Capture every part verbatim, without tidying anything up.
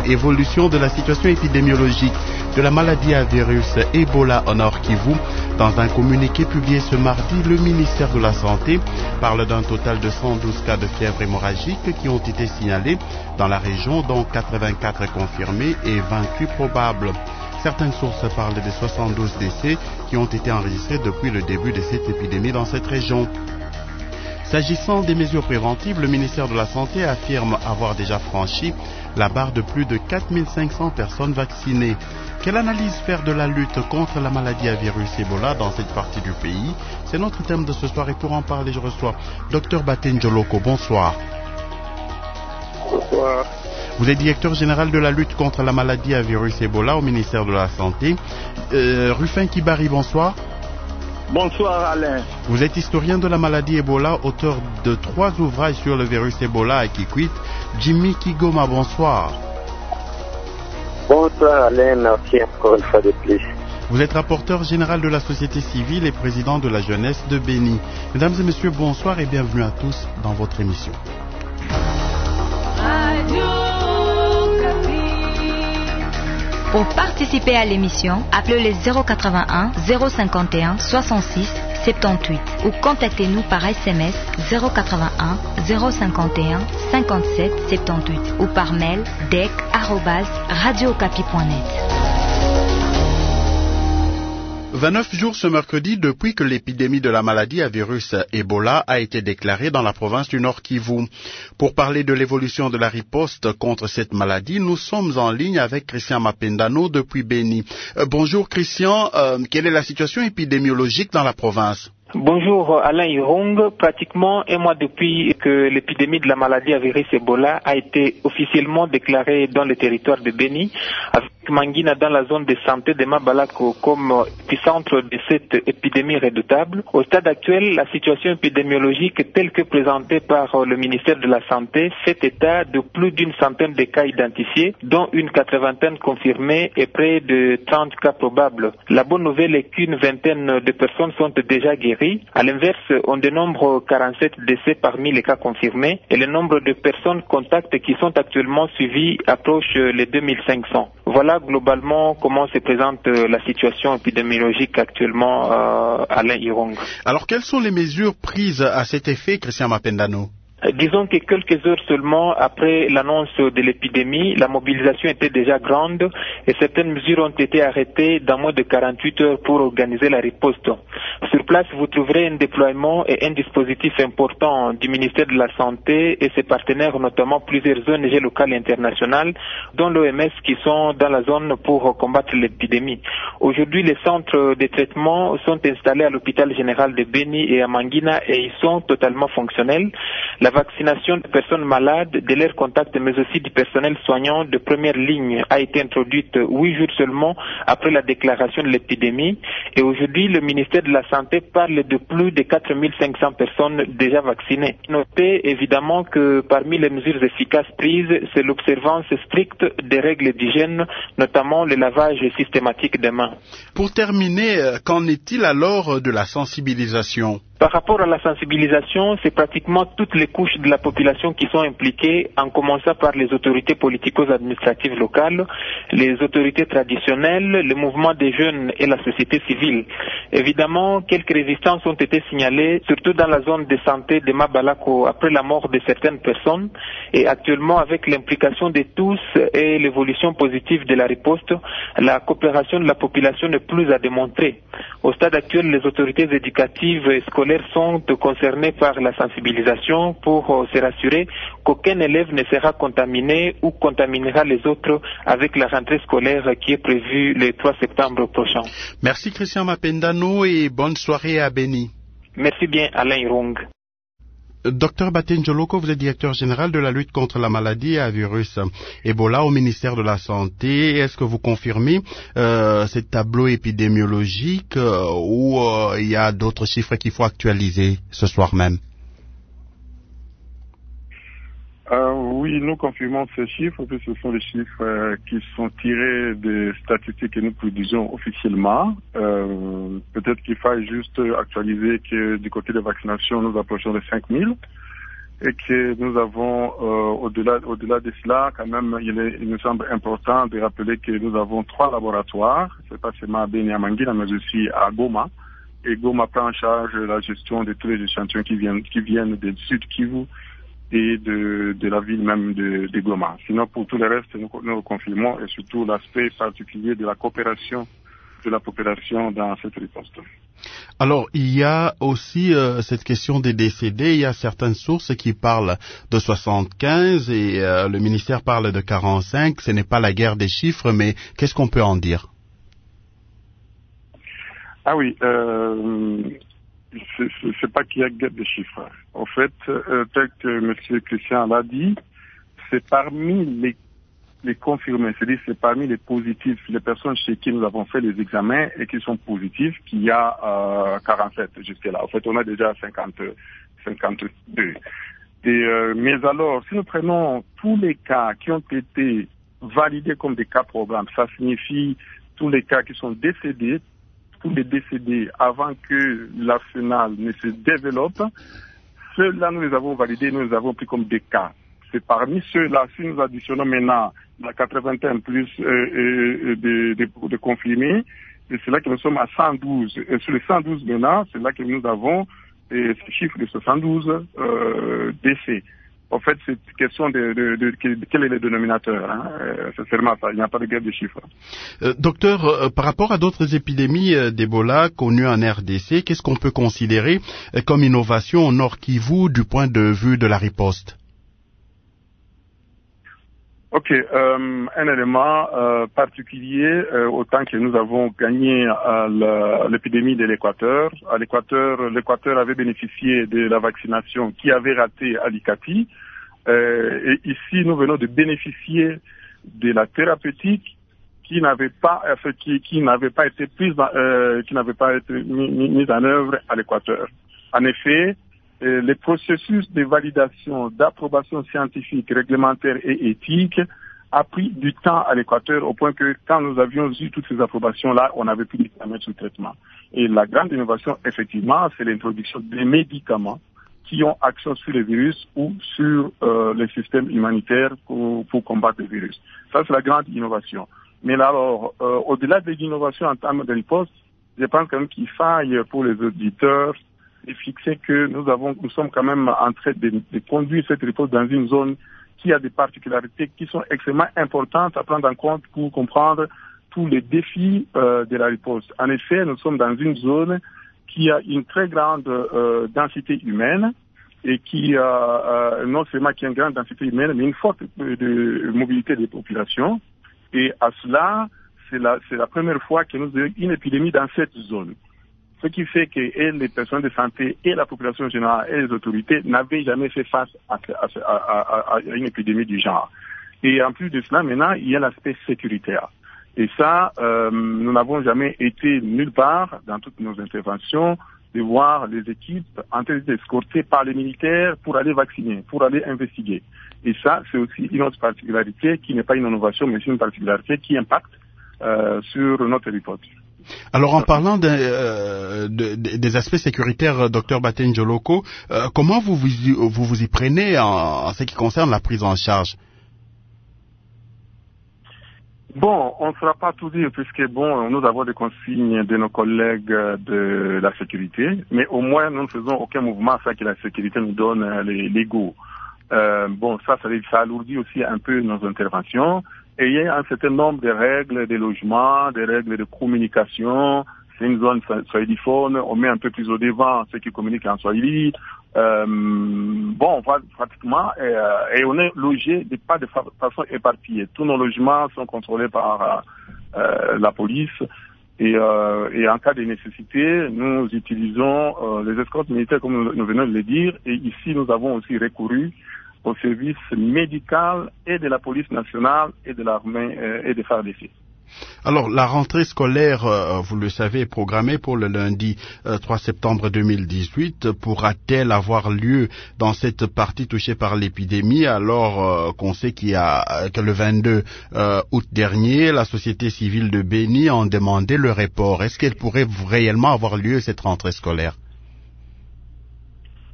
évolution de la situation épidémiologique de la maladie à virus Ebola au Nord Kivu. Dans un communiqué publié ce mardi, le ministère de la Santé parle d'un total de cent douze cas de fièvre hémorragique qui ont été signalés dans la région, dont quatre-vingt-quatre confirmés et vingt-huit probables. Certaines sources parlent de soixante-douze décès qui ont été enregistrés depuis le début de cette épidémie dans cette région. S'agissant des mesures préventives, le ministère de la Santé affirme avoir déjà franchi la barre de plus de quatre mille cinq cents personnes vaccinées. Quelle analyse faire de la lutte contre la maladie à virus Ebola dans cette partie du pays? C'est notre thème de ce soir et pour en parler, je reçois Docteur Baten Djoloko. Bonsoir. Bonsoir. Vous êtes directeur général de la lutte contre la maladie à virus Ebola au ministère de la Santé. Euh, Rufin Kibari, bonsoir. Bonsoir Alain. Vous êtes historien de la maladie Ebola, auteur de trois ouvrages sur le virus Ebola à Kikwit. Jimmy Kigoma, bonsoir. Bonsoir Alain, merci encore une fois de plus. Vous êtes rapporteur général de la société civile et président de la jeunesse de Béni. Mesdames et messieurs, bonsoir et bienvenue à tous dans votre émission. Pour participer à l'émission, appelez le zéro quatre-vingt-un zéro cinquante et un soixante-six soixante-dix-huit ou contactez-nous par S M S zéro quatre-vingt-un zéro cinquante et un cinquante-sept soixante-dix-huit ou par mail d e c arobase radio okapi point net. vingt-neuf jours ce mercredi depuis que l'épidémie de la maladie à virus Ebola a été déclarée dans la province du Nord Kivu. Pour parler de l'évolution de la riposte contre cette maladie, nous sommes en ligne avec Christian Mapendano depuis Béni. Euh, bonjour Christian, euh, quelle est la situation épidémiologique dans la province? Bonjour Alain Irong. Pratiquement un mois depuis que l'épidémie de la maladie à virus Ebola a été officiellement déclarée dans le territoire de Béni, avec Mangina dans la zone de santé de Mabalako comme épicentre de cette épidémie redoutable. Au stade actuel, la situation épidémiologique telle que présentée par le ministère de la Santé fait état de plus d'une centaine de cas identifiés, dont une quatre-vingtaine confirmés et près de trente cas probables. La bonne nouvelle est qu'une vingtaine de personnes sont déjà guéries. À l'inverse, on dénombre quarante-sept décès parmi les cas confirmés et le nombre de personnes contacts qui sont actuellement suivies approche les deux mille cinq cents. Voilà globalement comment se présente la situation épidémiologique actuellement euh, à Alain Irong. Alors quelles sont les mesures prises à cet effet, Christian Mapendano? Disons que quelques heures seulement après l'annonce de l'épidémie, la mobilisation était déjà grande et certaines mesures ont été arrêtées dans moins de quarante-huit heures pour organiser la riposte. Sur place, vous trouverez un déploiement et un dispositif important du ministère de la Santé et ses partenaires, notamment plusieurs O N G locales et internationales, dont l'O M S, qui sont dans la zone pour combattre l'épidémie. Aujourd'hui, les centres de traitement sont installés à l'hôpital général de Béni et à Mangina et ils sont totalement fonctionnels. La vaccination des personnes malades, de leurs contacts, mais aussi du personnel soignant de première ligne a été introduite huit jours seulement après la déclaration de l'épidémie. Et aujourd'hui, le ministère de la Santé parle de plus de quatre mille cinq cents personnes déjà vaccinées. Notez évidemment que parmi les mesures efficaces prises, c'est l'observance stricte des règles d'hygiène, notamment le lavage systématique des mains. Pour terminer, qu'en est-il alors de la sensibilisation? Par rapport à la sensibilisation, c'est pratiquement toutes les couches de la population qui sont impliquées, en commençant par les autorités politico-administratives locales, les autorités traditionnelles, le mouvement des jeunes et la société civile. Évidemment, quelques résistances ont été signalées, surtout dans la zone de santé de Mabalako, après la mort de certaines personnes. Et actuellement, avec l'implication de tous et l'évolution positive de la riposte, la coopération de la population n'est plus à démontrer. Au stade actuel, les autorités éducatives et scolaires sont concernés par la sensibilisation pour se rassurer qu'aucun élève ne sera contaminé ou contaminera les autres avec la rentrée scolaire qui est prévue le trois septembre prochain. Merci Christian Mapendano et bonne soirée à Béni. Merci bien Alain Irong. Docteur Baten Djoloko, vous êtes directeur général de la lutte contre la maladie à virus Ebola au ministère de la Santé. Est-ce que vous confirmez euh, ce tableau épidémiologique euh, ou euh, il y a d'autres chiffres qu'il faut actualiser ce soir même? Euh, oui, nous confirmons ces chiffres, que ce sont les chiffres euh, qui sont tirés des statistiques que nous produisons officiellement. Euh, peut-être qu'il faille juste actualiser que du côté de vaccination, nous approchons de cinq mille. et que nous avons, euh, au-delà, au-delà de cela, quand même, il, est, il me semble important de rappeler que nous avons trois laboratoires, c'est pas seulement à Beni à Mangina, mais aussi à Goma. Et Goma prend en charge la gestion de tous les échantillons qui viennent, qui viennent du Sud Kivu et de, de la ville même de, de Goma. Sinon, pour tout le reste, nous, nous confirmons, et surtout l'aspect particulier de la coopération de la population dans cette riposte. Alors, il y a aussi euh, cette question des décédés. Il y a certaines sources qui parlent de soixante-quinze et euh, le ministère parle de quarante-cinq. Ce n'est pas la guerre des chiffres, mais qu'est-ce qu'on peut en dire? Ah oui, euh, c'est, c'est pas qu'il y a guerre des chiffres. En fait, euh, tel que M. Christian l'a dit, c'est parmi les les confirmés, c'est-à-dire c'est parmi les positifs, les personnes chez qui nous avons fait les examens et qui sont positifs, qu'il y a euh, quarante-sept jusque-là. En fait, on a déjà cinquante, cinquante-deux. Et, euh, mais alors, si nous prenons tous les cas qui ont été validés comme des cas programmes, ça signifie tous les cas qui sont décédés, tous les décédés avant que l'arsenal ne se développe, ceux-là, nous les avons validés, nous les avons pris comme des cas. C'est parmi ceux-là, si nous additionnons maintenant la quatre-vingt-un plus euh, euh, de, de, de confirmés, et c'est là que nous sommes à cent douze. Et sur les cent douze maintenant, c'est là que nous avons euh, ce chiffre de soixante-douze euh, décès. En fait, c'est une question de, de, de, de, de quel est le dénominateur. Hein. Euh, c'est seulement ça, il n'y a pas de guerre de chiffres. Euh, docteur, euh, par rapport à d'autres épidémies euh, d'Ebola connues en R D C, qu'est-ce qu'on peut considérer euh, comme innovation au Nord Kivu du point de vue de la riposte? Ok, euh, un élément euh, particulier, euh, autant que nous avons gagné euh, l'épidémie de l'Équateur. À l'Équateur, l'Équateur avait bénéficié de la vaccination qui avait raté à l'Icati. Euh, et ici, nous venons de bénéficier de la thérapeutique qui n'avait pas, euh, qui, qui n'avait pas été prise, euh, qui n'avait pas été mise en œuvre à l'Équateur. En effet, Euh, les processus de validation, d'approbation scientifique, réglementaire et éthique a pris du temps à l'Équateur au point que quand nous avions eu toutes ces approbations-là, on n'avait plus de médicaments sous traitement. Et la grande innovation, effectivement, c'est l'introduction des médicaments qui ont action sur les virus ou sur euh, les systèmes humanitaires pour, pour combattre les virus. Ça, c'est la grande innovation. Mais alors, euh, au-delà de l'innovation en termes de riposte, je pense quand même qu'il faille pour les auditeurs et fixer que nous avons, nous sommes quand même en train de, de conduire cette riposte dans une zone qui a des particularités qui sont extrêmement importantes à prendre en compte pour comprendre tous les défis euh, de la riposte. En effet, nous sommes dans une zone qui a une très grande euh, densité humaine et qui a euh, non seulement qui a une grande densité humaine, mais une forte de, de mobilité des populations. Et à cela, c'est la, c'est la première fois que nous avons une épidémie dans cette zone. Ce qui fait que et les personnes de santé et la population générale et les autorités n'avaient jamais fait face à, à, à, à une épidémie du genre. Et en plus de cela, maintenant, il y a l'aspect sécuritaire. Et ça, euh, nous n'avons jamais été nulle part dans toutes nos interventions de voir les équipes en train d'escorter par les militaires pour aller vacciner, pour aller investiguer. Et ça, c'est aussi une autre particularité qui n'est pas une innovation, mais c'est une particularité qui impacte euh, sur notre report. Alors, en parlant de, euh, de, de, des aspects sécuritaires, docteur Batenjoloko, euh, comment vous vous, y, vous vous y prenez en, en ce qui concerne la prise en charge? Bon, on ne saura pas tout dire puisque, bon, nous avons des consignes de nos collègues de la sécurité, mais au moins, nous ne faisons aucun mouvement sans que la sécurité nous donne les, les go. Euh, bon, ça, ça, ça alourdit aussi un peu nos interventions. Et il y a un certain nombre de règles de logement, des règles de communication. C'est une zone swahilophone, on met un peu plus au devant ceux qui communiquent en swahili. Euh, bon, on va pratiquement, euh, et on est logé de, pas de fa- façon éparpillée. Tous nos logements sont contrôlés par euh, la police. Et, euh, et en cas de nécessité, nous utilisons euh, les escortes militaires comme nous, nous venons de le dire. Et ici, nous avons aussi recouru au service médical et de la police nationale et de l'armée euh, et des F A R D C. Alors, la rentrée scolaire, euh, vous le savez, est programmée pour le lundi euh, trois septembre deux mille dix-huit. Pourra-t-elle avoir lieu dans cette partie touchée par l'épidémie, alors euh, qu'on sait qu'il y a que le vingt-deux euh, août dernier, la société civile de Beni a demandé le report. Est-ce qu'elle pourrait réellement avoir lieu cette rentrée scolaire?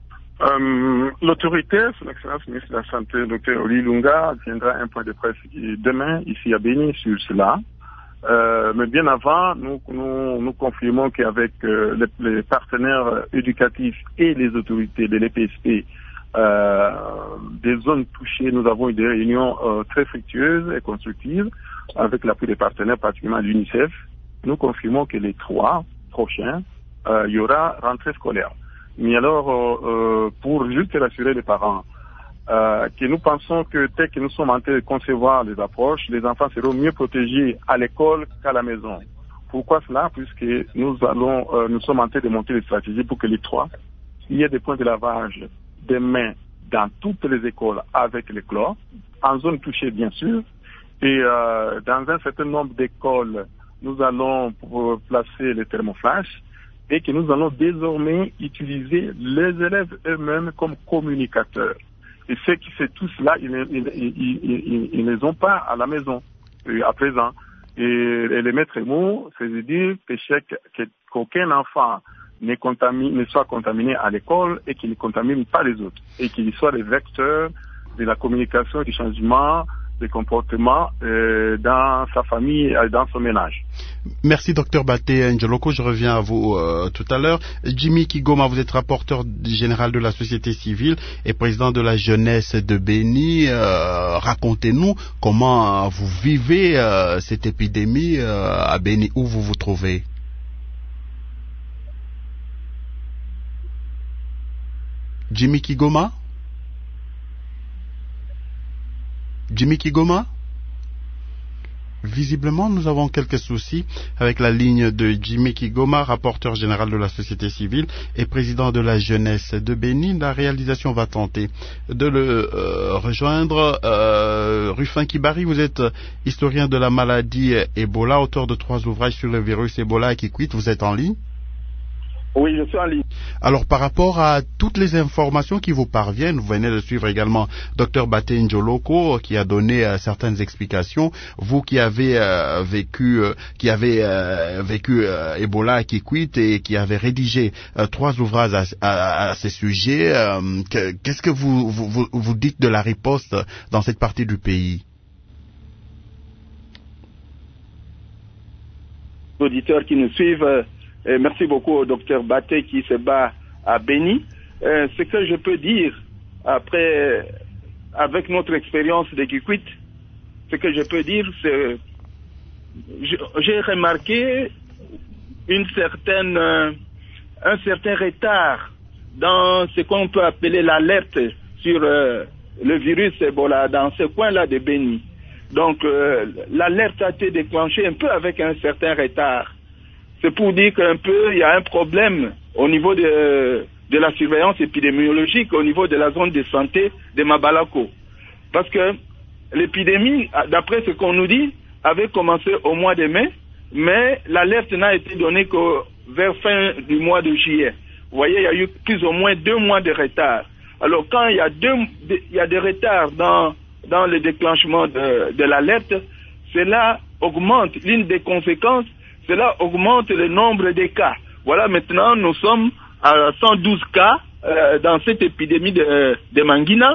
Euh, l'autorité, son excellence ministre de la Santé, le docteur Oli Lunga, tiendra un point de presse demain ici à Béni sur cela. Euh, mais bien avant, nous, nous, nous confirmons qu'avec euh, les, les partenaires éducatifs et les autorités de l'E P S P euh, des zones touchées, nous avons eu des réunions euh, très fructueuses et constructives avec l'appui des partenaires, particulièrement l'UNICEF. Nous confirmons que les trois prochains, euh, il y aura rentrée scolaire. Mais alors, euh, pour juste rassurer les parents, euh, que nous pensons que tel que nous sommes en train de concevoir les approches, les enfants seront mieux protégés à l'école qu'à la maison. Pourquoi cela? Puisque nous allons, euh, nous sommes en train de monter des stratégies pour que les trois, il y ait des points de lavage des mains dans toutes les écoles avec le chlore, en zone touchée bien sûr, et euh, dans un certain nombre d'écoles, nous allons placer les thermoflash, et que nous allons désormais utiliser les élèves eux-mêmes comme communicateurs. Et ceux qui font tout cela, ils ne les ont pas à la maison à présent. Et, et les maîtres mots, c'est-à-dire que chaque, qu'aucun enfant ne, contamine, ne soit contaminé à l'école et qu'il ne contamine pas les autres. Et qu'il soit les vecteurs de la communication, du changement des comportements euh, dans sa famille et dans son ménage. Merci docteur Baté Njeloko, je reviens à vous euh, tout à l'heure. Jimmy Kigoma, vous êtes rapporteur général de la société civile et président de la jeunesse de Béni. Euh, racontez-nous comment vous vivez euh, cette épidémie euh, à Béni, où vous vous trouvez. Jimmy Kigoma Jimmy Kigoma? Visiblement, nous avons quelques soucis avec la ligne de Jimmy Kigoma, rapporteur général de la société civile et président de la jeunesse de Béni. La réalisation va tenter de le euh, rejoindre. Euh, Rufin Kibari, vous êtes historien de la maladie Ebola, auteur de trois ouvrages sur le virus Ebola qui quitte. Vous êtes en ligne? Oui, je suis en ligne. Alors, par rapport à toutes les informations qui vous parviennent, vous venez de suivre également docteur Baté Njeloko qui a donné euh, certaines explications. Vous qui avez euh, vécu, euh, qui avez euh, vécu euh, Ebola qui quitte et qui avez rédigé euh, trois ouvrages à, à, à ces sujets, euh, que, qu'est-ce que vous, vous vous dites de la riposte dans cette partie du pays? Auditeurs qui nous suivent. Euh... Et merci beaucoup au docteur Baté qui se bat à Béni. Euh, ce que je peux dire, après, avec notre expérience de Kikwit, ce que je peux dire, c'est j'ai remarqué une certaine, euh, un certain retard dans ce qu'on peut appeler l'alerte sur euh, le virus Ebola dans ce coin-là de Béni. Donc, euh, l'alerte a été déclenchée un peu avec un certain retard. C'est pour dire qu'un peu, il y a un problème au niveau de, de la surveillance épidémiologique, au niveau de la zone de santé de Mabalako. Parce que l'épidémie, d'après ce qu'on nous dit, avait commencé au mois de mai, mais l'alerte n'a été donnée que vers fin du mois de juillet. Vous voyez, il y a eu plus ou moins deux mois de retard. Alors quand il y a, deux, il y a des retards dans, dans le déclenchement de, de l'alerte, cela augmente, l'une des conséquences, cela augmente le nombre de cas. Voilà, maintenant, nous sommes à cent douze cas euh, dans cette épidémie de, de Mangina.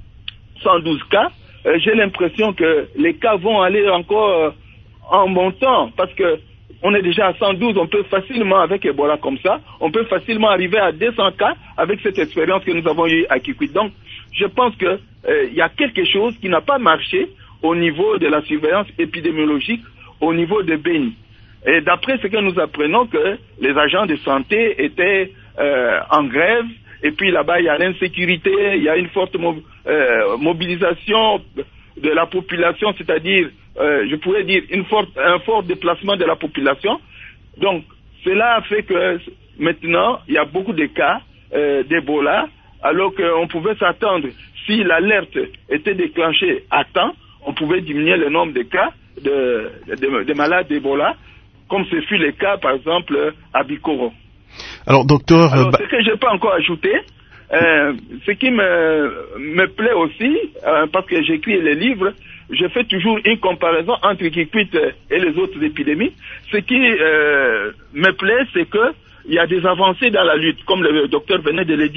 cent douze cas. Euh, j'ai l'impression que les cas vont aller encore euh, en montant parce que on est déjà à cent douze. On peut facilement, avec Ebola comme ça, on peut facilement arriver à deux cents cas avec cette expérience que nous avons eue à Kikwit. Donc, je pense que euh, y a quelque chose qui n'a pas marché au niveau de la surveillance épidémiologique, au niveau de Béni. Et d'après ce que nous apprenons, que les agents de santé étaient euh, en grève, et puis là-bas il y a l'insécurité, il y a une forte mo euh, mobilisation de la population, c'est-à-dire, euh, je pourrais dire, une forte, un fort déplacement de la population. Donc, cela a fait que maintenant, il y a beaucoup de cas euh, d'Ebola, alors qu'on pouvait s'attendre, si l'alerte était déclenchée à temps, on pouvait diminuer le nombre de cas de, de, de malades d'Ebola, comme ce fut le cas, par exemple, à Bikoro. Alors, docteur... Alors, ce que je peux encore ajouter, euh, ce qui me, me plaît aussi, euh, parce que j'écris les livres, je fais toujours une comparaison entre Kikwit et les autres épidémies. Ce qui euh, me plaît, c'est que il y a des avancées dans la lutte, comme le docteur venait de le dire.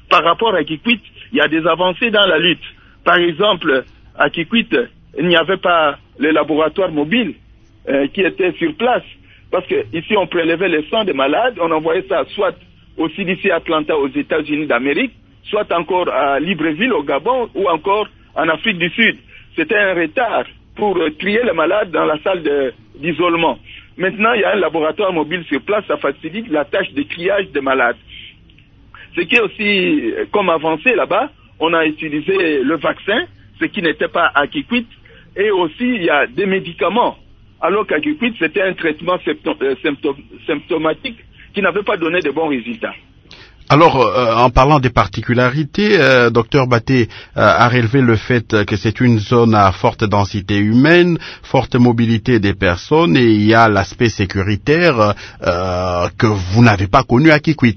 par rapport à Kikwit, il y a des avancées dans la lutte. Par exemple, à Kikwit, il n'y avait pas le laboratoire mobile euh, qui était sur place. Parce que ici, on prélevait le sang des malades, on envoyait ça soit au C D C Atlanta aux États-Unis d'Amérique, soit encore à Libreville au Gabon ou encore en Afrique du Sud. C'était un retard pour euh, trier les malades dans la salle de, d'isolement. Maintenant, il y a un laboratoire mobile sur place, ça facilite la tâche de triage des malades. Ce qui est aussi euh, comme avancé là-bas, on a utilisé le vaccin, ce qui n'était pas à Kikwit, et aussi il y a des médicaments, alors qu'à Kikwit, c'était un traitement symptôme, euh, symptôme, symptomatique qui n'avait pas donné de bons résultats. Alors, euh, en parlant des particularités, euh, docteur Baté euh, a relevé le fait que c'est une zone à forte densité humaine, forte mobilité des personnes, et il y a l'aspect sécuritaire euh, que vous n'avez pas connu à Kikwit.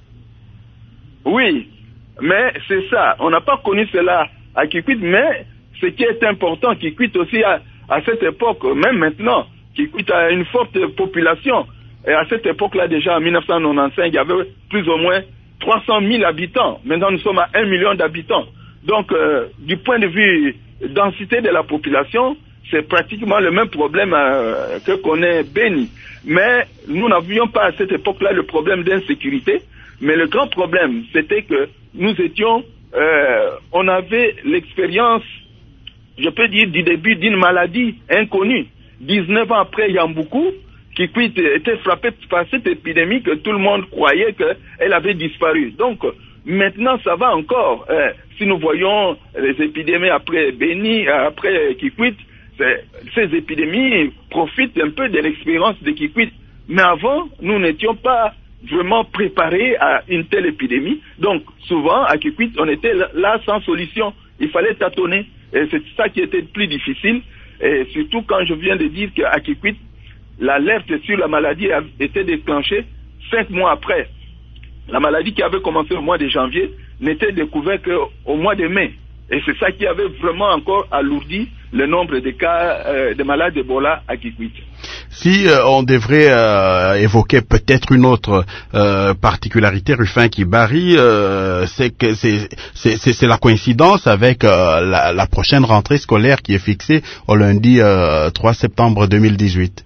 Oui, mais c'est ça. On n'a pas connu cela à Kikwit, mais ce qui est important, Kikwit aussi à, à cette époque, même maintenant, Kikwit a une forte population. Et à cette époque-là, déjà en mille neuf cent quatre-vingt-quinze, il y avait plus ou moins trois cent mille habitants. Maintenant, nous sommes à un million d'habitants. Donc, euh, du point de vue densité de la population, c'est pratiquement le même problème euh, que connaît Beni. Mais nous n'avions pas à cette époque-là le problème d'insécurité. Mais le grand problème, c'était que nous étions, euh, on avait l'expérience, je peux dire, du début d'une maladie inconnue. dix-neuf ans après Yamboukou, Kikwit était frappé par cette épidémie que tout le monde croyait qu'elle avait disparu. Donc, maintenant, ça va encore. Euh, si nous voyons les épidémies après Beni, après Kikwit, ces épidémies profitent un peu de l'expérience de Kikwit. Mais avant, nous n'étions pas vraiment préparés à une telle épidémie. Donc, souvent, à Kikwit, on était là sans solution. Il fallait tâtonner. Et c'est ça qui était plus difficile. Et surtout quand je viens de dire qu'à Kikwit, l'alerte sur la maladie a été déclenchée cinq mois après. La maladie qui avait commencé au mois de janvier n'était découverte qu'au mois de mai. Et c'est ça qui avait vraiment encore alourdi le nombre de cas euh, de malades d'Ebola à Kikwit. Si euh, on devrait euh, évoquer peut-être une autre euh, particularité, Rufin Kibari, euh, c'est que c'est, c'est, c'est, c'est la coïncidence avec euh, la, la prochaine rentrée scolaire qui est fixée au lundi euh, trois septembre deux mille dix-huit.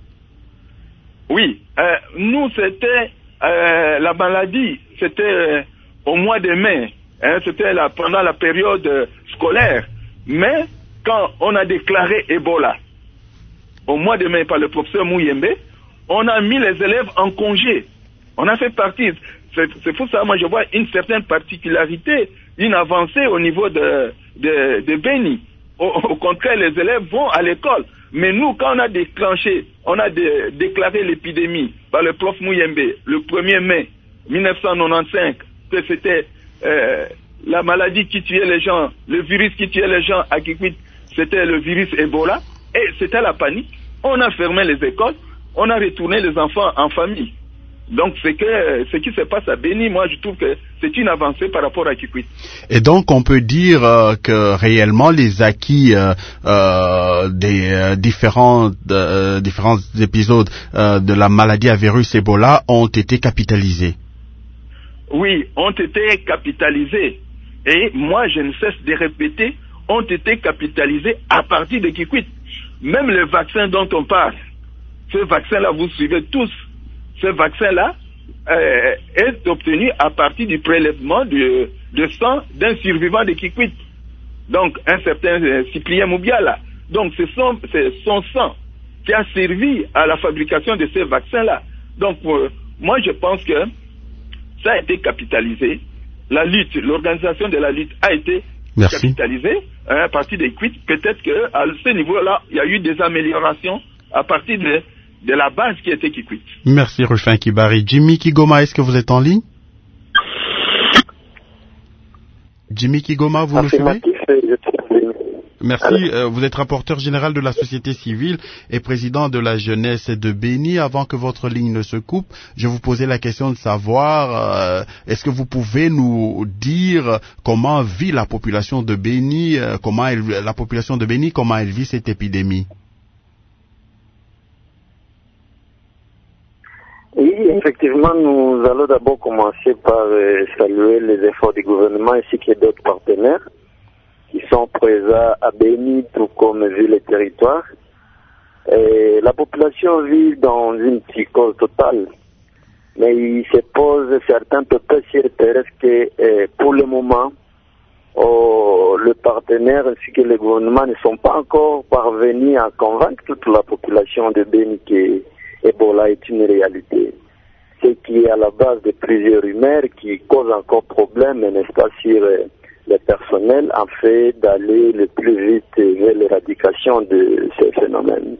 Oui, euh, nous c'était euh, la maladie, c'était euh, au mois de mai, hein, c'était la, pendant la période euh, scolaire, mais quand on a déclaré Ebola, au mois de mai par le professeur Mouyembe, on a mis les élèves en congé, on a fait partie, c'est, c'est pour ça moi je vois une certaine particularité, une avancée au niveau de, de, de Beni. Au, au contraire, les élèves vont à l'école. Mais nous, quand on a déclenché, on a dé, déclaré l'épidémie par le prof Mouyembe le premier mai mille neuf cent quatre-vingt-quinze, que c'était euh, la maladie qui tuait les gens, le virus qui tuait les gens à Kikwit, c'était le virus Ebola, et c'était la panique. On a fermé les écoles, on a retourné les enfants en famille. Donc, c'est que ce qui se passe à Beni, moi, je trouve que c'est une avancée par rapport à Kikwit. Et donc, on peut dire euh, que réellement, les acquis euh, euh, des euh, différents, euh, différents épisodes euh, de la maladie à virus Ebola ont été capitalisés. Oui, ont été capitalisés. Et moi, je ne cesse de répéter, ont été capitalisés à partir de Kikwit. Même le vaccin dont on parle, ce vaccin-là, vous suivez tous. Ce vaccin-là euh, est obtenu à partir du prélèvement de, de sang d'un survivant de Kikwit. Donc, un certain euh, Cyprien Moubiala. Donc, c'est son, c'est son sang qui a servi à la fabrication de ces vaccins-là. Donc, euh, moi, je pense que ça a été capitalisé. La lutte, l'organisation de la lutte a été Merci. capitalisée hein, à partir de Kikwit. Peut-être qu'à ce niveau-là, il y a eu des améliorations à partir de de la base qui était Kikwit. Merci Rufin Kibari. Jimmy Kigoma, est-ce que vous êtes en ligne? Jimmy Kigoma, vous nous suivez? Merci. Euh, vous êtes rapporteur général de la société civile et président de la jeunesse de Beni. Avant que votre ligne ne se coupe, je vous posais la question de savoir, euh, est-ce que vous pouvez nous dire comment vit la population de Beni, euh, comment elle, la population de Beni, comment elle vit cette épidémie? Oui, effectivement, nous allons d'abord commencer par euh, saluer les efforts du gouvernement ainsi que d'autres partenaires qui sont présents à Béni, tout comme ville et territoire. Et la population vit dans une psychose totale, mais il se pose certains pépins sur le terrain que euh, pour le moment, oh, le partenaire ainsi que le gouvernement ne sont pas encore parvenus à convaincre toute la population de Béni que Ebola est une réalité. Ce qui est à la base de plusieurs rumeurs qui causent encore problème, n'est-ce pas, sur euh, le personnel, en fait d'aller le plus vite vers l'éradication de ces phénomènes.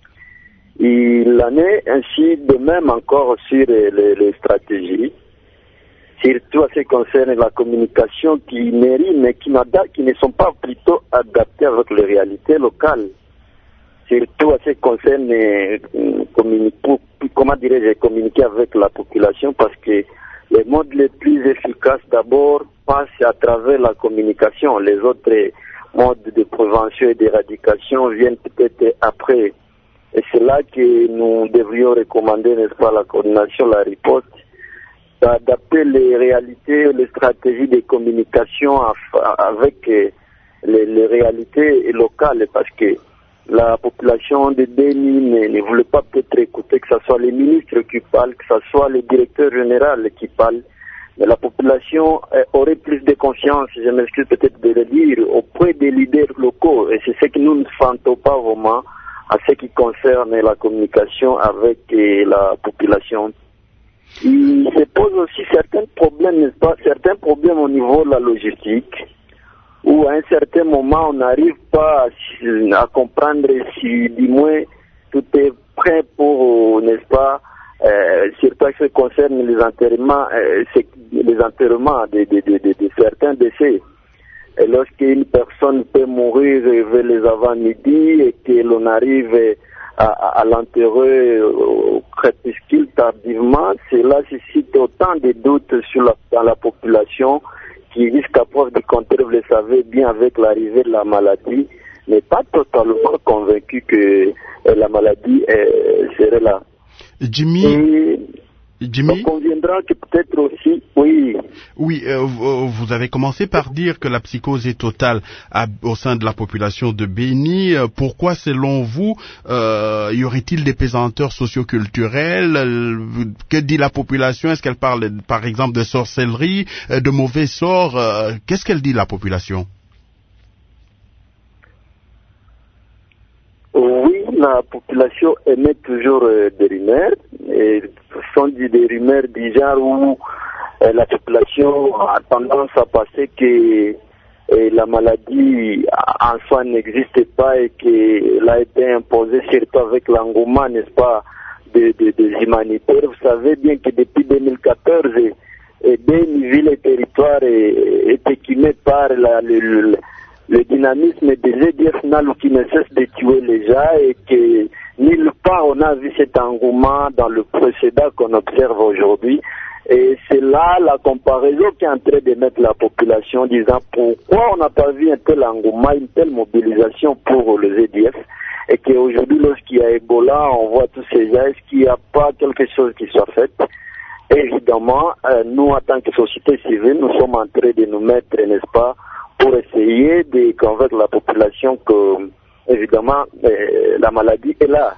Il en est ainsi de même encore sur les, les stratégies, surtout à ce qui concerne la communication qui mérite, mais qui, qui ne sont pas plutôt adaptées avec les réalités locales. Surtout à ce qui concerne euh, communiquer, comment dirais-je, communiquer avec la population, parce que les modes les plus efficaces d'abord passent à travers la communication. Les autres modes de prévention et d'éradication viennent peut-être après. Et c'est là que nous devrions recommander, n'est-ce pas, la coordination, la riposte, d'adapter les réalités, les stratégies de communication avec les, les réalités locales, parce que la population de Béni ne, ne voulait pas peut-être écouter que ce soit les ministres qui parlent, que ce soit le directeur général qui parle, mais la population euh, aurait plus de confiance, je m'excuse peut-être de le dire, auprès des leaders locaux, et c'est ce que nous ne sentons pas vraiment à ce qui concerne la communication avec euh, la population. Il se pose aussi certains problèmes, n'est-ce pas, certains problèmes au niveau de la logistique, où à un certain moment on n'arrive pas à, à comprendre si du moins tout est prêt pour, n'est-ce pas, euh, surtout ce qui concerne les enterrements, euh, les enterrements de, de, de, de, de certains décès. Et lorsqu'une personne peut mourir vers les avant-midi et que l'on arrive à, à, à l'enterrer au crépuscule tardivement, cela suscite autant de doutes sur la, dans la population qui, jusqu'à preuve du contraire, vous le savez bien, avec l'arrivée de la maladie, n'est pas totalement convaincu que euh, la maladie euh, serait là. Jimmy, Et Jimmy on conviendra que peut-être aussi, oui. Oui, euh, vous avez commencé par dire que la psychose est totale à, au sein de la population de Béni. Pourquoi, selon vous, euh, y aurait-il des pesanteurs socioculturelles? Que dit la population? Est-ce qu'elle parle, par exemple, de sorcellerie, de mauvais sorts? Qu'est-ce qu'elle dit, la population? Oui, la population émet toujours euh, des rumeurs, et ce sont des rumeurs du genre où euh, la population a tendance à penser que euh, la maladie en soi n'existe pas et qu'elle a été imposée surtout avec l'engouement, n'est-ce pas, des de, de humanitaires. Vous savez bien que depuis deux mille quatorze, et Béni, ville et territoire est, est équipé par la, le, le le dynamisme des E D F Nalu qui ne cesse de tuer les gens et que nulle part on a vu cet engouement dans le précédent qu'on observe aujourd'hui. Et c'est là la comparaison qui est en train de mettre la population disant pourquoi on n'a pas vu un tel engouement, une telle mobilisation pour les E D F et qu'aujourd'hui lorsqu'il y a Ebola on voit tous ces gens, est-ce qu'il n'y a pas quelque chose qui soit fait? Évidemment, euh, nous en tant que société civile, nous sommes en train de nous mettre, n'est-ce pas, pour essayer de convaincre la population que, évidemment, euh, la maladie est là.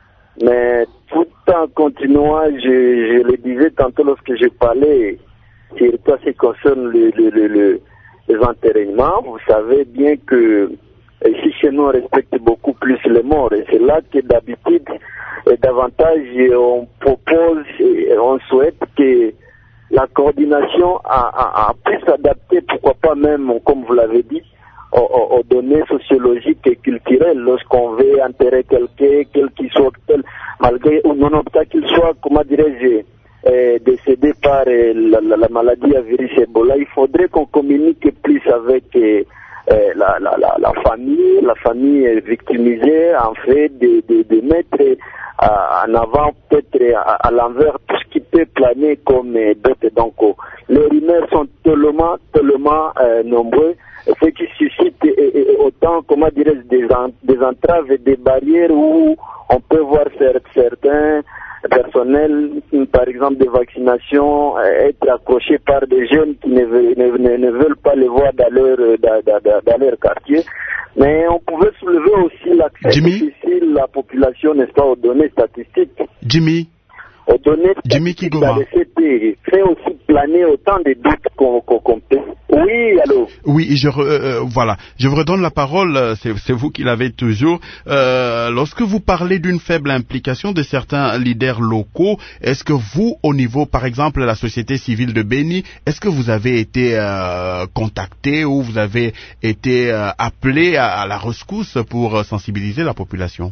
Mais tout en continuant, je, je le disais tantôt lorsque je parlais, surtout à ce qui concerne le, le, le, le, les enterrements, vous savez bien que ici chez nous on respecte beaucoup plus les morts. Et c'est là que d'habitude, et davantage, on propose et on souhaite que la coordination a, a, a pu s'adapter, pourquoi pas même, comme vous l'avez dit, aux, aux, aux données sociologiques et culturelles. Lorsqu'on veut enterrer quelqu'un, quel qu'il soit, tel, malgré ou non obstacle qu'il soit, comment dirais-je, euh, décédé par euh, la, la, la maladie à virus Ebola, il faudrait qu'on communique plus avec euh, euh, la, la, la, la famille, la famille victimisée, en fait, de, de, de mettre euh, en avant, peut-être à, à l'envers, tout ce qui peut planer comme euh, bête. Donc, oh, les rumeurs sont tellement, tellement euh, nombreux, ce qui suscite euh, euh, autant, comment dirais-je, des, en, des entraves et des barrières où on peut voir certains personnel, par exemple de vaccination, être accroché par des jeunes qui ne, ne, ne veulent pas les voir dans leur, dans, dans, dans leur quartier. Mais on pouvait soulever aussi l'accès difficile de la population, n'est-ce pas, aux données statistiques. Jimmy Aux données Jimmy Kigoma. Fait aussi planer autant de doutes qu'on qu qu peut. Oui, allô. Oui, je re, euh, voilà. Je vous redonne la parole. C'est vous qui l'avez toujours. Euh, lorsque vous parlez d'une faible implication de certains leaders locaux, est-ce que vous, au niveau, par exemple, la société civile de Béni, est-ce que vous avez été euh, contacté ou vous avez été euh, appelé à, à la rescousse pour sensibiliser la population?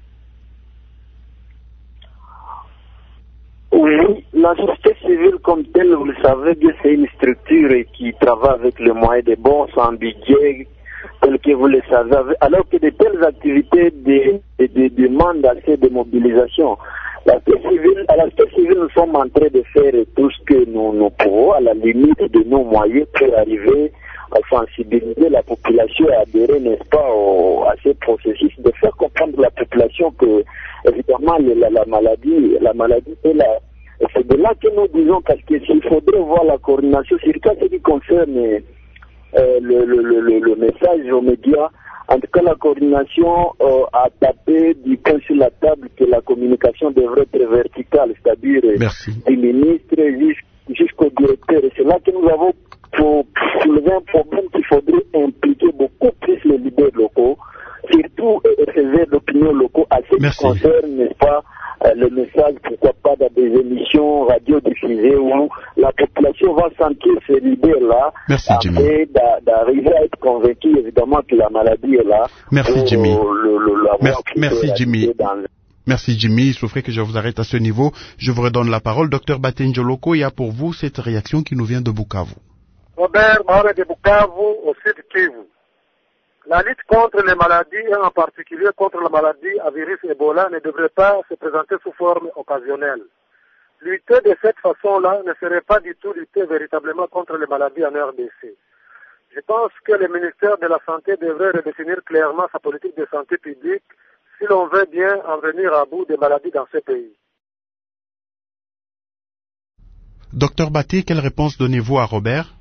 Oui, la société civile comme telle, vous le savez bien, c'est une structure qui travaille avec les moyens de bord, sans budget, tel que vous le savez, alors que de telles activités de, de, de, demandent assez de mobilisation. La société civile, à la société civile, nous sommes en train de faire tout ce que nous, nous pouvons, à la limite de nos moyens, pour arriver à sensibiliser la population et adhérer, n'est-ce pas, au, à ce processus, de faire comprendre à la population que, évidemment, la, la maladie, la maladie est là. Et c'est de là que nous disons, parce que s'il faudrait voir la coordination, surtout ce qui concerne euh, le, le, le, le message aux médias, en tout cas la coordination euh, a tapé du point sur la table que la communication devrait être verticale, c'est-à-dire du ministre jusqu'au directeur. Et c'est là que nous avons pour soulever un problème qu'il faudrait impliquer beaucoup plus les leaders locaux, surtout recevoir l'opinion locaux à ce qui concerne, n'est-ce pas, euh, le message, pourquoi pas dans des émissions radio diffusées où la population va sentir ces leaders-là et d'arriver à être convaincu évidemment que la maladie est là. Merci pour Jimmy. Le, le, merci, merci Jimmy. Dans... Merci Jimmy, il souffrait que je vous arrête à ce niveau. Je vous redonne la parole. Docteur Batenjoloko, il y a pour vous cette réaction qui nous vient de Bukavu. Robert Maure de Bukavu, au sud Kivu. La lutte contre les maladies, et en particulier contre la maladie à virus Ebola, ne devrait pas se présenter sous forme occasionnelle. Lutter de cette façon-là ne serait pas du tout lutter véritablement contre les maladies en R D C. Je pense que le ministère de la Santé devrait redéfinir clairement sa politique de santé publique si l'on veut bien en venir à bout des maladies dans ce pays. Docteur Baté, quelle réponse donnez-vous à Robert?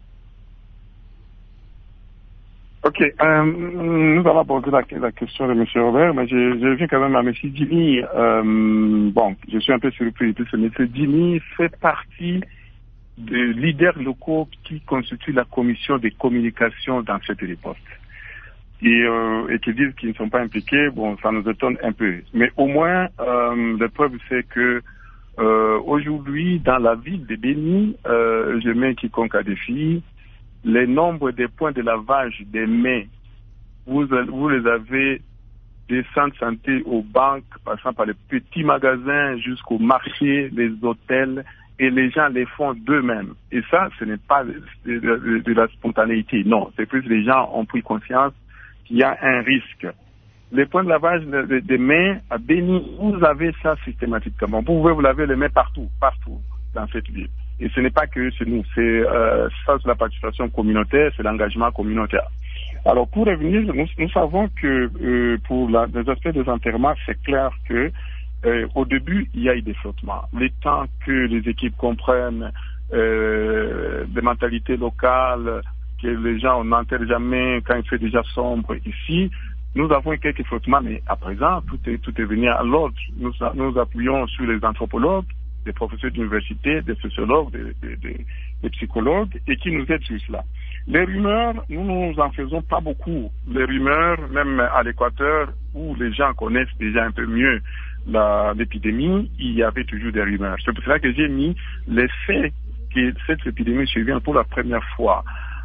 Ok, euh, nous allons aborder la, la question de M. Robert, mais je, je viens quand même à M. Jimmy. Euh, bon, je suis un peu surpris, puisque M. Jimmy fait partie des leaders locaux qui constituent la commission de communication dans cette riposte. Et, euh, et qui disent qu'ils ne sont pas impliqués, bon, ça nous étonne un peu. Mais au moins, euh, la preuve, c'est que euh, aujourd'hui, dans la ville de Béni, euh, je mets quiconque à défi, les nombres des points de lavage des mains, vous, vous les avez des centres de santé aux banques, passant par les petits magasins jusqu'au marché, les hôtels, et les gens les font d'eux-mêmes. Et ça, ce n'est pas de, de, de, de la spontanéité, non. C'est plus les gens ont pris conscience qu'il y a un risque. Les points de lavage des de, de mains à Béni, vous avez ça systématiquement. Vous pouvez vous laver les mains partout, partout dans cette ville. Et ce n'est pas que chez nous, c'est euh, ça, c'est la participation communautaire, c'est l'engagement communautaire. Alors pour revenir, nous, nous savons que euh, pour la, les aspects des enterrements, c'est clair que euh, au début il y a eu des flottements. Le temps que les équipes comprennent euh, des mentalités locales, que les gens n'enterrent jamais quand il fait déjà sombre ici. Nous avons eu quelques flottements, mais à présent tout est tout est venu à l'ordre. Nous nous appuyons sur les anthropologues, des professeurs d'université, des sociologues, des, des, des, des psychologues, et qui nous aident sur cela. Les rumeurs, nous nous en faisons pas beaucoup. Les rumeurs, même à l'Équateur, où les gens connaissent déjà un peu mieux l'épidémie, il y avait toujours des rumeurs. C'est pour cela que j'ai mis les faits que cette épidémie survient pour la première fois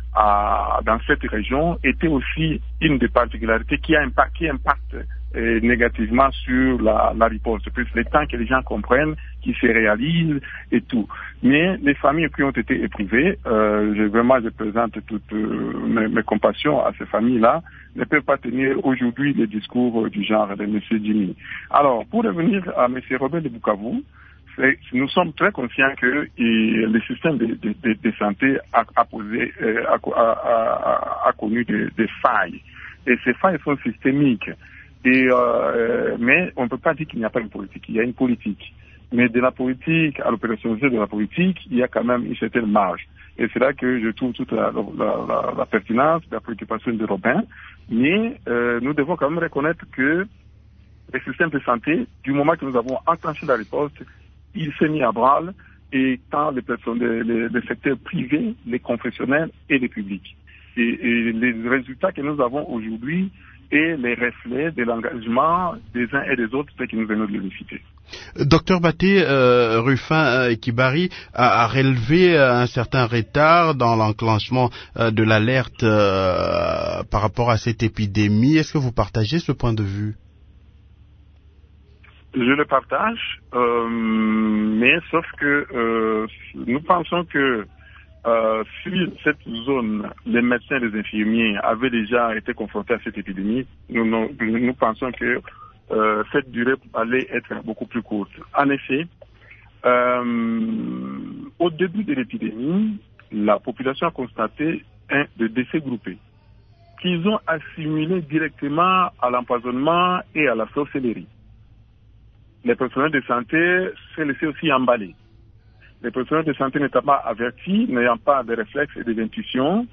à, dans cette région était aussi une des particularités qui a impact, qui impacte euh, négativement sur la, la riposte. C'est plus le temps que les gens comprennent, qui se réalisent et tout. Mais les familles qui ont été éprouvées, euh, je, vraiment je présente toutes euh, mes, mes compassions à ces familles-là, ne peuvent pas tenir aujourd'hui les discours du genre de M. Jimmy. Alors, pour revenir à M. Robert de Bukavu, nous sommes très conscients que et, le système de, de, de, de santé a, a, posé, euh, a, a, a, a connu des, des failles. Et ces failles sont systémiques. Et, euh, mais on ne peut pas dire qu'il n'y a pas une politique. Il y a une politique. Mais de la politique à l'opérationnalité de la politique, il y a quand même une certaine marge. Et c'est là que je trouve toute la, la, la, la pertinence, la préoccupation de Robin. Mais euh, nous devons quand même reconnaître que le système de santé, du moment que nous avons enclenché la riposte, il s'est mis à branle, et tant les personnes, les, les, les secteurs privés, les confessionnels et les publics. Et, et les résultats que nous avons aujourd'hui et les reflets de l'engagement des uns et des autres, c'est que nous venons de le citer. Docteur Baté, euh, Rufin euh, Kibari a, a relevé euh, un certain retard dans l'enclenchement euh, de l'alerte euh, par rapport à cette épidémie. Est-ce que vous partagez ce point de vue? Je le partage, euh, mais sauf que euh, nous pensons que euh, si cette zone, les médecins et les infirmiers avaient déjà été confrontés à cette épidémie, nous, nous, nous pensons que euh, cette durée allait être beaucoup plus courte. En effet, euh, au début de l'épidémie, la population a constaté un de décès groupés qu'ils ont assimilés directement à l'empoisonnement et à la sorcellerie. Les personnels de santé s'est laissé aussi emballer. Les personnels de santé n'étant pas avertis, n'ayant pas de réflexes et des intuitions,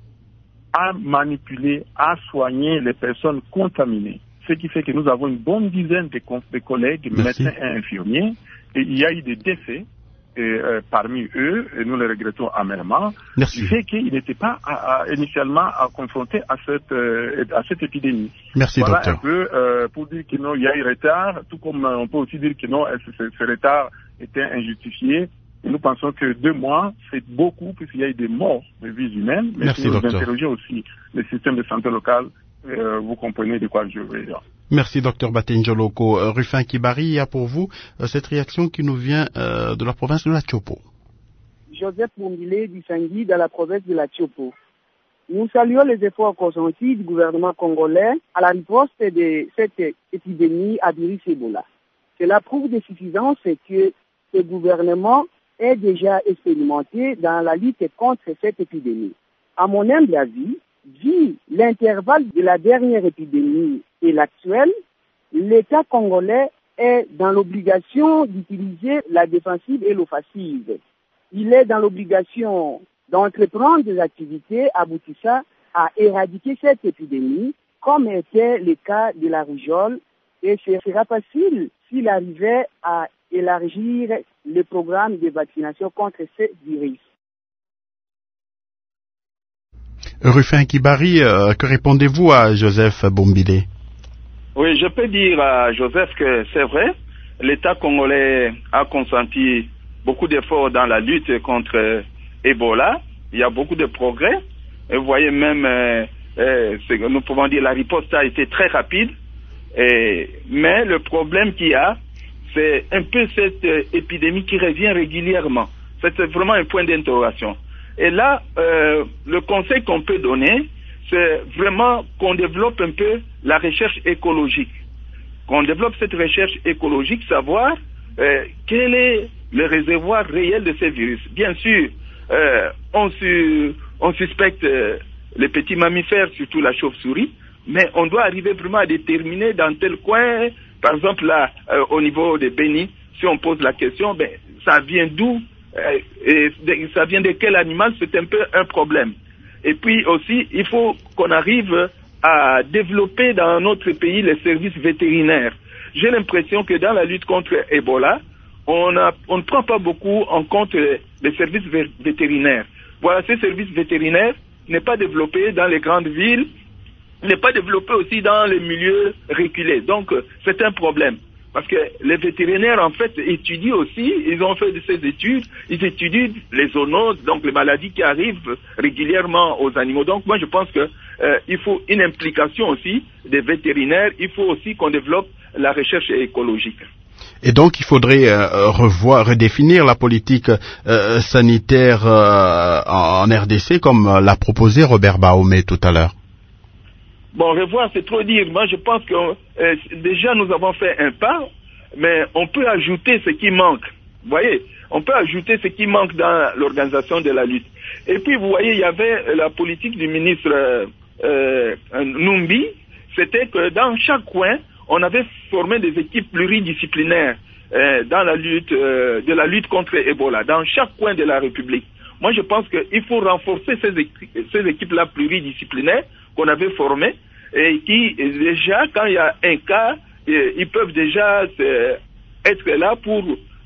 à manipuler, à soigner les personnes contaminées. Ce qui fait que nous avons une bonne dizaine de, de collègues, Merci. médecins et infirmiers, et il y a eu des décès et, euh, parmi eux, et nous les regrettons amèrement, Merci. qui fait qu'ils n'étaient pas à, à, initialement à confrontés à cette, euh, à cette épidémie. Merci, voilà docteur. un peu euh, pour dire qu'il y a eu retard, tout comme euh, on peut aussi dire que non, ce, ce, ce retard était injustifié. Et nous pensons que deux mois, c'est beaucoup, puisqu'il y a eu des morts de vies humaines. Mais Merci, si nous docteur. interrogeons aussi le système de santé local, euh, vous comprenez de quoi je veux dire. Merci, docteur Baté Njoloko. Euh, Rufin Kibari, il y a pour vous euh, cette réaction qui nous vient euh, de la province de la Tchopo. Joseph Bombile du Sangui, dans la province de la Tchopo. Nous saluons les efforts consentis du gouvernement congolais à la riposte de cette épidémie à virus Ebola. Cela prouve de suffisance que ce gouvernement est déjà expérimenté dans la lutte contre cette épidémie. À mon humble avis, vu l'intervalle de la dernière épidémie et l'actuelle, l'État congolais est dans l'obligation d'utiliser la défensive et l'offensive. Il est dans l'obligation d'entreprendre des activités aboutissant à éradiquer cette épidémie, comme était le cas de la rougeole, et ce sera facile s'il arrivait à élargir le programme de vaccination contre ce virus. Rufin Kibari, euh, que répondez-vous à Joseph Bombile? Oui, je peux dire à Joseph que c'est vrai, l'État congolais a consenti beaucoup d'efforts dans la lutte contre Ebola. Il y a beaucoup de progrès. Et vous voyez même, euh, euh, nous pouvons dire la riposte a été très rapide. Et, mais le problème qu'il y a, c'est un peu cette euh, épidémie qui revient régulièrement. C'est vraiment un point d'interrogation. Et là, euh, le conseil qu'on peut donner, c'est vraiment qu'on développe un peu la recherche écologique. Qu'on développe cette recherche écologique, savoir euh, quel est le réservoir réel de ces virus. Bien sûr, euh, on, su, on suspecte euh, les petits mammifères, surtout la chauve-souris, mais on doit arriver vraiment à déterminer dans tel coin, par exemple là, euh, au niveau de Béni, si on pose la question, ben, ça vient d'où euh, et de, ça vient de quel animal, c'est un peu un problème. Et puis aussi, il faut qu'on arrive à développer dans notre pays les services vétérinaires. J'ai l'impression que dans la lutte contre Ebola, on, a, on ne prend pas beaucoup en compte les services vé- vétérinaires. Voilà, ces services vétérinaires n'est pas développé dans les grandes villes, n'est pas développé aussi dans les milieux reculés. Donc, c'est un problème. Parce que les vétérinaires, en fait, étudient aussi, ils ont fait de ces études, ils étudient les zoonoses, donc les maladies qui arrivent régulièrement aux animaux. Donc, moi, je pense que euh, il faut une implication aussi des vétérinaires, il faut aussi qu'on développe la recherche écologique. Et donc, il faudrait euh, revoir, redéfinir la politique euh, sanitaire euh, en R D C, comme l'a proposé Robert Baoumé tout à l'heure. Bon, revoir, c'est trop dire. Moi, je pense que euh, déjà, nous avons fait un pas, mais on peut ajouter ce qui manque. Vous voyez, on peut ajouter ce qui manque dans l'organisation de la lutte. Et puis, vous voyez, il y avait la politique du ministre euh, euh, Numbi, c'était que dans chaque coin, on avait formé des équipes pluridisciplinaires. euh, dans la lutte, euh, de la lutte contre Ebola, dans chaque coin de la République. Moi, je pense qu'il faut renforcer ces, équi- ces équipes-là pluridisciplinaires qu'on avait formées et qui, déjà, quand il y a un cas, euh, ils peuvent déjà euh, être là pour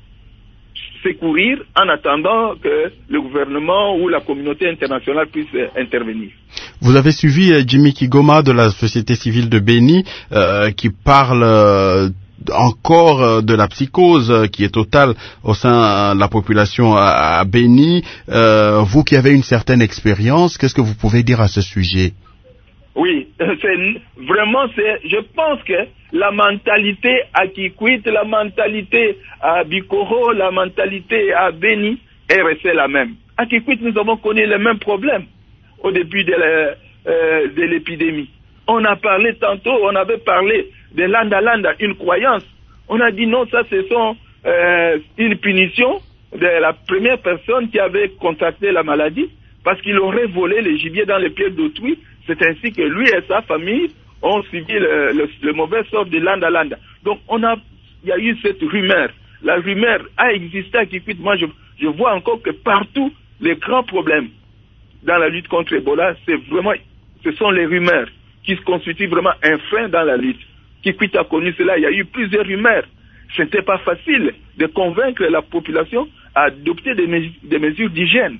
secourir en attendant que le gouvernement ou la communauté internationale puisse euh, intervenir. Vous avez suivi euh, Jimmy Kigoma de la société civile de Béni euh, qui parle euh, encore euh, de la psychose euh, qui est totale au sein de la population à, à Béni. Euh, vous qui avez une certaine expérience, qu'est-ce que vous pouvez dire à ce sujet? Oui, c'est vraiment, c'est, je pense que la mentalité à Kikwit, la mentalité à Bikoro, la mentalité à Béni est restée la même. À Kikwit, nous avons connu les mêmes problèmes au début de, la, euh, de l'épidémie. On a parlé tantôt, on avait parlé de Landa Landa, une croyance. On a dit non, ça ce sont euh, une punition de la première personne qui avait contracté la maladie parce qu'il aurait volé le gibier dans les pieds d'autrui. C'est ainsi que lui et sa famille ont suivi le, le, le mauvais sort de Landa Landa. Donc on a, il y a eu cette rumeur. La rumeur a existé à Kikwit. Moi, je, je vois encore que partout, les grands problèmes dans la lutte contre Ebola, c'est vraiment, ce sont les rumeurs qui se constituent vraiment un frein dans la lutte. Kikwit a connu cela. Il y a eu plusieurs rumeurs. Ce n'était pas facile de convaincre la population à adopter des, mes, des mesures d'hygiène.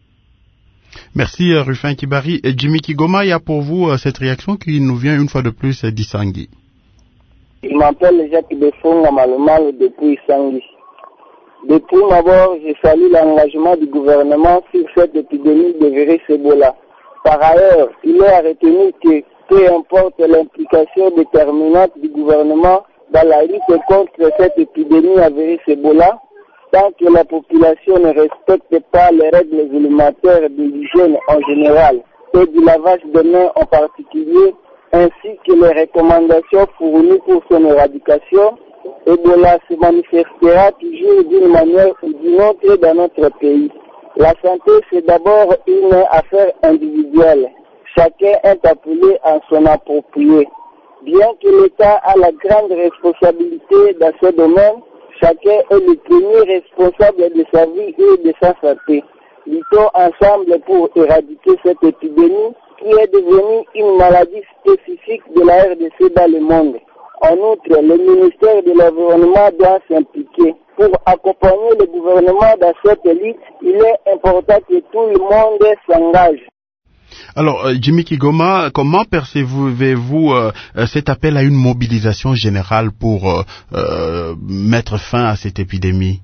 Merci euh, Rufin Kibari. Et Jimmy Kigoma, il y a pour vous euh, cette réaction qui nous vient une fois de plus euh, d'Isangui. Je m'appelle Jacques Defonga Malomalo depuis Isangui. Depuis d'abord, je salue l'engagement du gouvernement sur cette épidémie de virus Ebola. Par ailleurs, il est à retenir que peu importe l'implication déterminante du gouvernement dans la lutte contre cette épidémie à virus Ebola, tant que la population ne respecte pas les règles élémentaires de l'hygiène en général et du lavage de mains en particulier, ainsi que les recommandations fournies pour son éradication, Ebola se manifestera toujours d'une manière ou d'une autre dans notre pays. La santé, c'est d'abord une affaire individuelle. Chacun est appelé à s'en approprier. Bien que l'État a la grande responsabilité dans ce domaine, chacun est le premier responsable de sa vie et de sa santé. Luttons ensemble pour éradiquer cette épidémie qui est devenue une maladie spécifique de la R D C dans le monde. En outre, le ministère de l'Environnement doit s'impliquer. Pour accompagner le gouvernement dans cette lutte, il est important que tout le monde s'engage. Alors, euh, Jimmy Kigoma, comment percevez-vous euh, cet appel à une mobilisation générale pour euh, euh, mettre fin à cette épidémie?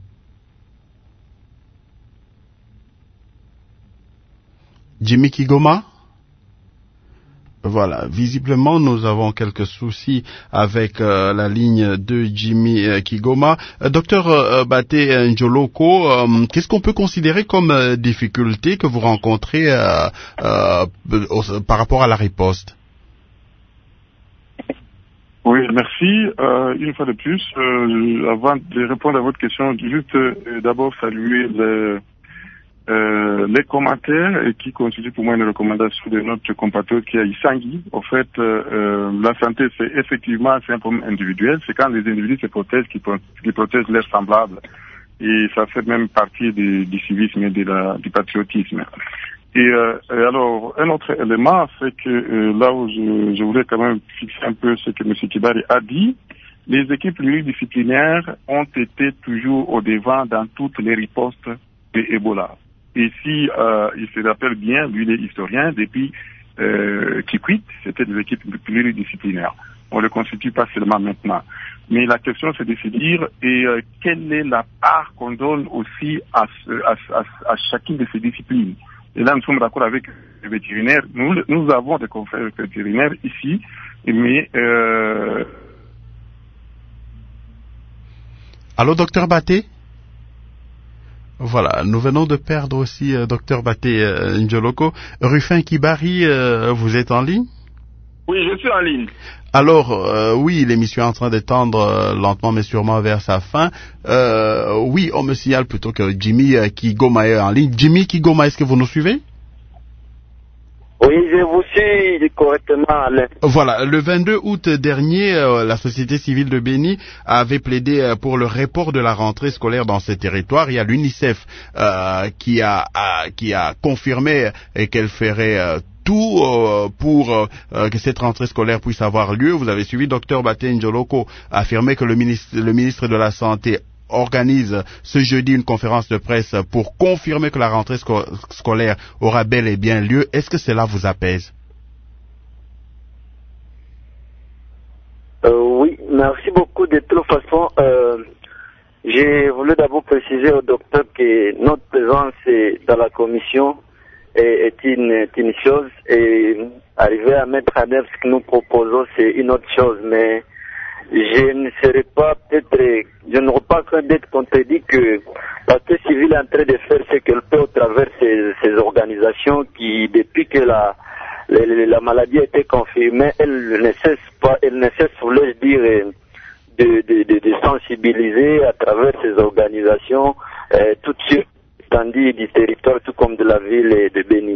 Jimmy Kigoma? Voilà, visiblement nous avons quelques soucis avec euh, la ligne de Jimmy euh, Kigoma. Euh, docteur euh, Baté Njoloko, euh, qu'est-ce qu'on peut considérer comme euh, difficulté que vous rencontrez euh, euh, par rapport à la riposte? Oui, merci. Euh, une fois de plus, euh, avant de répondre à votre question, juste euh, d'abord saluer les Euh, les commentaires et qui constituent pour moi une recommandation de notre compatriote qui est à Isangui. En fait, euh, euh, la santé, c'est effectivement c'est un problème individuel. C'est quand les individus se protègent qui, qui protègent leurs semblables. Et ça fait même partie du, du civisme et de la, du patriotisme. Et, euh, et alors, un autre élément, c'est que euh, là où je, je voulais quand même fixer un peu ce que M. Kibari a dit, les équipes pluridisciplinaires ont été toujours au devant dans toutes les ripostes de Ebola. Et si euh, il se rappelle bien, lui il est historien, depuis euh, Kikwit, c'était des équipes pluridisciplinaires. On ne le constitue pas seulement maintenant. Mais la question c'est de se dire et euh, quelle est la part qu'on donne aussi à, à, à, à chacune de ces disciplines. Et là nous sommes d'accord avec les vétérinaires. Nous, nous avons des confrères vétérinaires ici, mais euh... Allô, docteur Baté? Voilà, nous venons de perdre aussi euh, docteur Baté euh, Njoloko. Rufin Kibari, euh, vous êtes en ligne? Oui, je suis en ligne. Alors, euh, oui, l'émission est en train d'étendre euh, lentement mais sûrement vers sa fin. Euh, oui, on me signale plutôt que Jimmy euh, Kigoma est en ligne. Jimmy Kigoma, est-ce que vous nous suivez? Oui, je vous suis correctement, Alain. Voilà, le vingt-deux août dernier, euh, la société civile de Béni avait plaidé euh, pour le report de la rentrée scolaire dans ces territoires. Il y a l'UNICEF euh, qui a, a qui a confirmé euh, qu'elle ferait euh, tout euh, pour euh, que cette rentrée scolaire puisse avoir lieu. Vous avez suivi, docteur Baté Njoloko affirmer que le ministre, le ministre de la Santé organise ce jeudi une conférence de presse pour confirmer que la rentrée sco- scolaire aura bel et bien lieu. Est-ce que cela vous apaise? Euh, oui, merci beaucoup. De toute façon, euh, j'ai voulu d'abord préciser au docteur que notre présence dans la commission est, est, une, est une chose et arriver à mettre en œuvre ce que nous proposons, c'est une autre chose. Mais je ne serai pas peut-être, je n'aurai pas craint d'être contredit que la société civile est en train de faire ce qu'elle peut au travers ces, ces organisations qui, depuis que la, la, la maladie a été confirmée, elle ne cesse pas, elle ne cesse, voulais-je dire, de, de, de, de sensibiliser à travers ces organisations euh, toutes sur l'étendue du territoire, tout comme de la ville de Béni.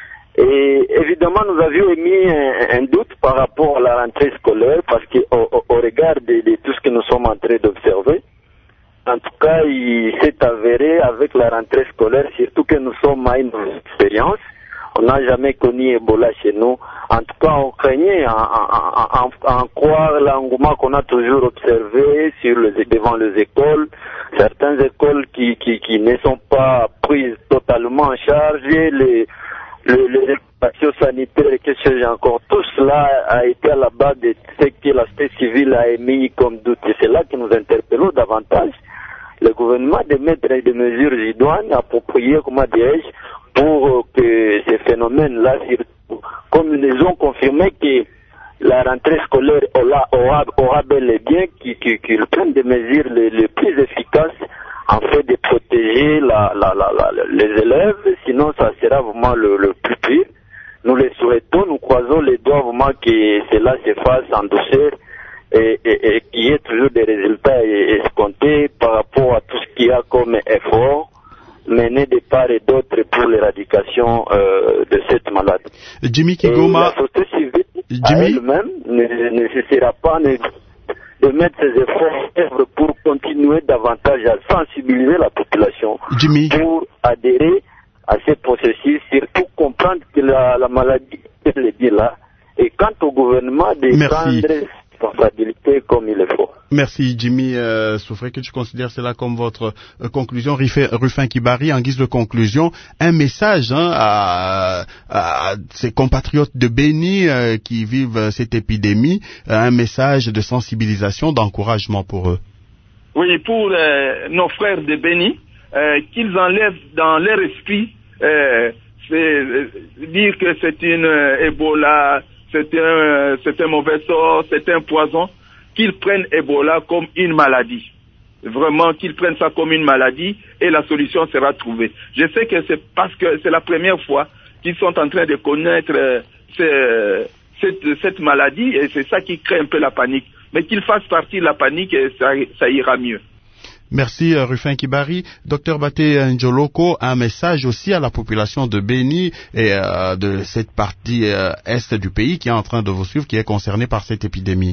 Et évidemment, nous avions émis un, un doute par rapport à la rentrée scolaire parce qu'au au, au regard de, de tout ce que nous sommes en train d'observer, en tout cas, il s'est avéré avec la rentrée scolaire, surtout que nous sommes à une expérience. On n'a jamais connu Ebola chez nous. En tout cas, on craignait en, en, en, en croire l'engouement qu'on a toujours observé sur les, devant les écoles. Certaines écoles qui, qui, qui ne sont pas prises totalement en charge. Les, les, les éducations sanitaires et que sais-je encore. Tout cela a été à la base de ce que la société civile a émis comme doute. Et c'est là que nous interpellons davantage le gouvernement de mettre des mesures idoines, appropriées, comment dirais-je, pour que ces phénomènes-là, comme ils ont confirmé que la rentrée scolaire aura, aura, aura bel et bien qu'ils prennent des mesures les, les plus efficaces en fait de protéger la, la, la, la, les élèves, sinon ça sera vraiment le, le plus pire. Nous les souhaitons, nous croisons les doigts vraiment que cela se fasse en douceur et, et, et qu'il y ait toujours des résultats escomptés par rapport à tout ce qu'il y a comme effort mené de part et d'autre pour l'éradication euh, de cette maladie. Jimmy Kigoma, et la société civile Jimmy? elle-même ne, ne cessera pas ne, de mettre ses efforts en œuvre pour continuer davantage à sensibiliser la population, Jimmy, pour adhérer à ces processus, surtout comprendre que la, la maladie est là, et quant au gouvernement de Merci. prendre responsabilité comme il le faut. Merci Jimmy euh, Soufré, que tu considères cela comme votre euh, conclusion. Rufin Kibari, en guise de conclusion, un message hein, à, à ces compatriotes de Béni euh, qui vivent cette épidémie, euh, un message de sensibilisation, d'encouragement pour eux. Oui, pour euh, nos frères de Béni, euh, qu'ils enlèvent dans leur esprit euh, c'est, euh, dire que c'est une euh, Ebola, c'est un, euh, c'est un mauvais sort, c'est un poison, qu'ils prennent Ebola comme une maladie. Vraiment, qu'ils prennent ça comme une maladie et la solution sera trouvée. Je sais que c'est parce que c'est la première fois qu'ils sont en train de connaître euh, ce, cette, cette maladie et c'est ça qui crée un peu la panique. Mais qu'ils fassent partie de la panique et ça, ça ira mieux. Merci euh, Rufin Kibari. Docteur Baté Njoloko, un message aussi à la population de Béni et euh, de cette partie euh, est du pays qui est en train de vous suivre, qui est concernée par cette épidémie.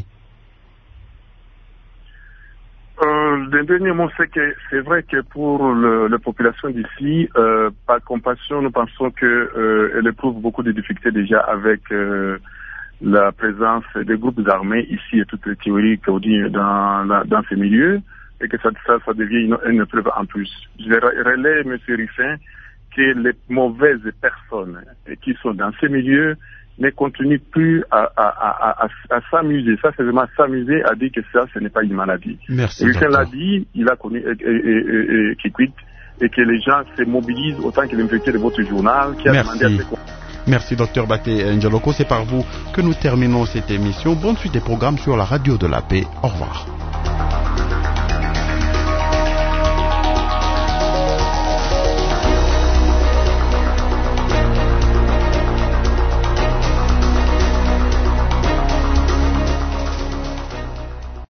Euh, le dernier mot, c'est que c'est vrai que pour le, la population d'ici, euh, par compassion, nous pensons que euh, elle éprouve beaucoup de difficultés déjà avec euh, la présence des groupes armés ici et toutes les théories qu'on dit dans, dans, dans ces milieux, et que ça, ça, ça devient une, une épreuve en plus. Je relais, M. Ruffin, que les mauvaises personnes qui sont dans ces milieux ne continuent plus à, à, à, à, à s'amuser. Ça, c'est vraiment s'amuser à dire que ça, ce n'est pas une maladie. Merci. Ruffin l'a dit, il a connu qui quitte et que les gens se mobilisent autant que l'invité de votre journal qui a Merci. demandé à ses... Merci Docteur Baté Njoloko. C'est par vous que nous terminons cette émission. Bonne suite des programmes sur la radio de la paix. Au revoir.